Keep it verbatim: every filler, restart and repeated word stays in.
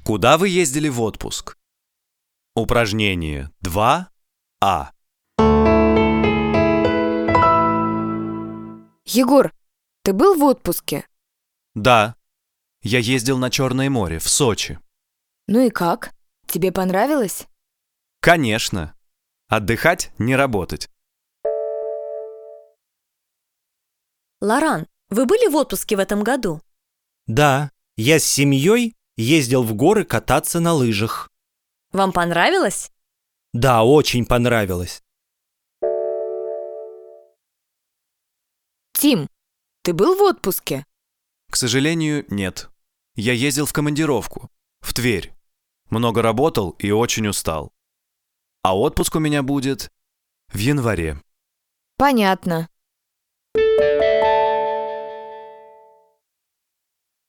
Куда вы ездили в отпуск? Упражнение два А. Егор, ты был в отпуске? Да, я ездил на Черное море, в Сочи. Ну и как? Тебе понравилось? Конечно. Отдыхать, не работать. Лоран, вы были в отпуске в этом году? Да, я с семьей ездил в горы кататься на лыжах. Вам понравилось? Да, очень понравилось. Тим, ты был в отпуске? К сожалению, нет. Я ездил в командировку, в Тверь. Много работал и очень устал. А отпуск у меня будет в январе. Понятно.